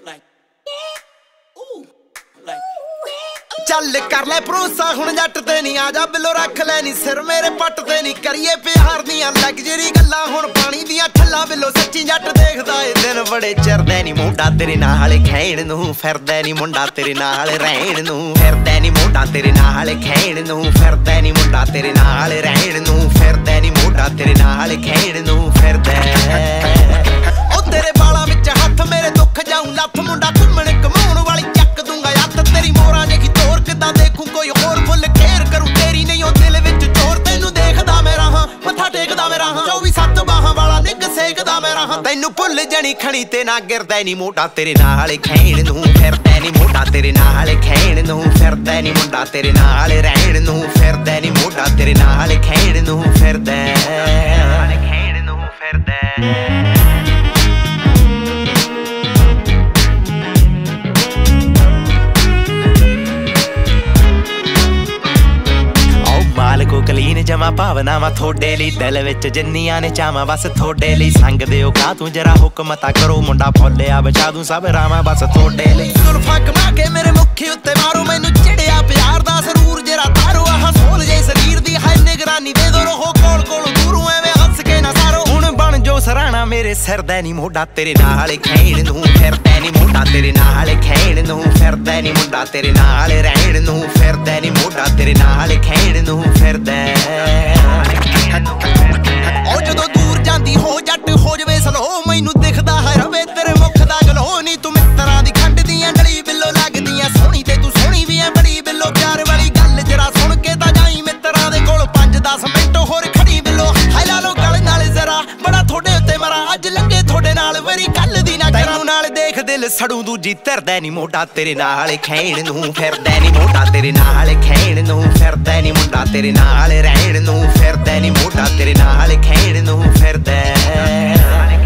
ਚੱਲ ਕਰ ਲੈ ਭਰੋਸਾ ਹੁਣ ਜੱਟ ਤੇ ਨਹੀਂ, ਆ ਜਾ ਬਿੱਲੋ ਰੱਖ ਲੈ ਨੀ ਸਿਰ ਮੇਰੇ ਪੱਟ ਤੇ ਨਹੀਂ, ਕਰੀਏ ਪਿਆਰ ਦੀਆਂ ਲਗਜ਼ਰੀ ਗੱਲਾਂ ਹੁਣ ਪਾਣੀ ਦੀਆਂ ਠੱਲਾਂ, ਬਿੱਲੋ ਸੱਚੀ ਜੱਟ ਦੇਖਦਾ ਏ ਦਿਨ ਬੜੇ ਚਿਰਦੇ ਨੀ, ਮੁੰਡਾ ਤੇਰੇ ਨਾਲ ਖੈਣ ਨੂੰ ਫਿਰਦਾ ਨੀ, ਮੁੰਡਾ ਤੇਰੇ ਨਾਲ ਰਹਿਣ ਨੂੰ ਫਿਰਦਾ ਨੀ, ਮੁੰਡਾ ਤੇਰੇ ਨਾਲ ਖੈਣ ਨੂੰ ਫਿਰਦਾ ਨੀ, ਮੁੰਡਾ ਤੇਰੇ ਨਾਲ ਰਹਿਣ ਨੂੰ ਫਿਰਦਾ ਨੀ, ਮੁੰਡਾ ਤੇਰੇ ਨਾਲ ਖੈਣ ਨੂੰ ਫਿਰਦਾ। ਉਹ ਤੇਰੇ ਬਾਲਾਂ ਵਿੱਚ ਹੱਥ ਮੇਰੇ ਦੁੱਖ ਜਾਊਂ ਲੱਥ, ਮੁੰਡਾ ਘੁੰਮਣ ਘਮਾਉਣ ਵਾਲੀ ਚੱਕ ਦੂੰਗਾ ਹੱਥ, ਤੇਰੀ ਮੋਰਾਂ ਜਿਹੀ ਤੋਰ ਕਿੱਦਾਂ ਦੇਖੂੰ ਕੋਈ ਹੋਰ ਫੁੱਲ ਕੇਅਰ ਕਰੂ ਤੇਰੀ ਨਹੀਂ, ਉਹ ਦਿਲ ਵਿੱਚ ਚੋਰ ਤੈਨੂੰ ਦੇਖਦਾ ਮੇਰਾ ਹਾਂ, ਮੱਥਾ ਟੇਕਦਾ ਮੇਰਾ ਹਾਂ, 24/7 ਬਾਹਾਂ ਵਾਲਾ ਨਿੱਘ ਸੇਕਦਾ ਮੇਰਾ ਹਾਂ, ਤੈਨੂੰ ਭੁੱਲ ਜਣੀ ਖਣੀ ਤੇ ਨਾ ਗਿਰਦਾ ਨੀ, ਮੁੰਡਾ ਤੇਰੇ ਨਾਲ ਖੈਣ ਨੂੰ ਫਿਰਦਾ ਨੀ, ਮੁੰਡਾ ਤੇਰੇ ਨਾਲ ਖੈਣ ਨੂੰ ਫਿਰਦਾ ਨੀ, ਮੁੰਡਾ ਤੇਰੇ ਨਾਲ ਰਹਿਣ ਨੂੰ ਫਿਰਦਾ ਨੀ, ਮੁੰਡਾ ਤੇਰੇ ਨਾਲ ਖੈਣ ਨੂੰ ਫਿਰਦਾ, ਖੈਣ ਨੂੰ ਫਿਰਦਾ। ਮਾਲਕੋ ਕਲੀਨ ਜਮਾ ਭਾਵਨਾਵਾਂ ਥੋੜੇ ਲਈ, ਦਿਲ ਵਿੱਚ ਜਿੰਨੀਆਂ ਨੇ ਚਾਵਾਂ ਬਸ ਥੋੜੇ ਲਈ, ਸੰਗ ਦਿਓ ਕਾ ਤੂੰ ਜਰਾ ਹੁਕਮ ਤਾਂ ਕਰੋ, ਮੁੰਡਾ ਫੁੱਲਿਆ ਬਚਾ ਦੂੰ ਸਭ ਰਾਵਾਂ ਬਸ ਥੋੜੇ ਲਈ, ਜ਼ੁਲਫਾਂ ਕਮਾ ਕੇ ਮੇਰੇ ਮੁੱਖੀ ਉੱਤੇ ਮਾਰੋ, ਮੈਨੂੰ ਚੜਿਆ ਪਿਆਰ ਦਾ ਸਰੂਰ ਜਰਾ ਤਾਰੋ, ਆਹ ਸੋਲ ਜੇ ਸਰੀਰ ਦੀ ਹੈ ਨਿਗਰਾਨੀ ਦੇ ਦੋ, ਰਹੋ ਕੋਲ ਕੋਲ ਦੂਰੋਂ ਐਵੇਂ ਹੱਸ ਕੇ ਨਾ ਸਾਰੋ, ਹੁਣ ਬਣ ਜੋ ਸਰਾਣਾ ਮੇਰੇ ਸਿਰ ਦਾ ਨੀ, ਮੁੰਡਾ ਤੇਰੇ ਨਾਲ ਖੈਣ ਨੂੰ ਫਿਰਦਾ ਨੀ, ਮੁੰਡਾ ਤੇਰੇ ਨਾਲ ਖੈਣ ਨੂੰ ਫਿਰਦਾ ਨੀ, ਮੁੰਡਾ ਤੇਰੇ ਨਾਲ ਰਹਿਣ ਨੂੰ ਫਿਰਦਾ ਨੀ, ਮੁੰਡਾ ਤੇਰੇ ਨਾਲ ਖੈਣ ਨੂੰ ਫਿਰਦਾ। ਉਹ ਜਦੋਂ ਦੂਰ ਜਾਂਦੀ ਹੋ ਜੱਟ ਹੋ ਜਵੇ ਸਲੋ, ਮੈਨੂੰ ਦਿਖਦਾ ਹੈ ਰਵੇ ਤੇਰੇ ਮੁਖ ਦਾ ਗਲੋ, ਨੀ ਤੂੰ ਮਿੱਤਰਾਂ ਦੀ ਖੰਡ ਦੀਆਂ ਡਲੀ ਬਿੱਲੋ ਲੱਗਦੀਆਂ ਸੋਹਣੀ, ਤੇ ਤੂੰ ਸੋਹਣੀ ਵੀ ਐ ਬੜੀ ਬਿੱਲੋ, ਪਿਆਰ ਵਾਲੀ ਗੱਲ ਜਰਾ ਸੁਣ ਕੇ ਤਾਂ ਜਾਈ ਮਿੱਤਰਾਂ ਦੇ ਕੋਲ 5-10 ਮਿੰਟ ਹੋਰ ਖੜੀ ਬਿੱਲੋ, ਹਾਏ ਲਾ ਲੋ ਗਲ ਨਾਲ ਜਰਾ ਬੜਾ ਥੋੜੇ ਉੱਤੇ ਮਰਾਂ, ਅੱਜ ਲੱਗੇ ਥੋੜੇ ਨਾਲ ਵਰੀ ਕੱਲ ਦੀ ਨਾ ਕਰਾਂ, ਨਾਲ ਦੇਖ ਦਿਲ ਸੜੂ ਦੂਜੀ ਧਰਦਾ ਨੀ, ਮੁੰਡਾ ਤੇਰੇ ਨਾਲ ਖੈਣ ਨੂੰ ਫਿਰਦਾ ਨੀ, ਮੁੰਡਾ ਤੇਰੇ ਨਾਲ ਖੈਣ ਨੂੰ ਫਿਰਦਾ ਨੀ, ਮੁੰਡਾ ਤੇਰੇ ਨਾਲ ਰਹਿਣ ਨੂੰ ਫਿਰਦਾ ਨੀ, ਮੁੰਡਾ ਤੇਰੇ ਨਾਲ ਖੈਣ ਨੂੰ ਫਿਰਦਾ।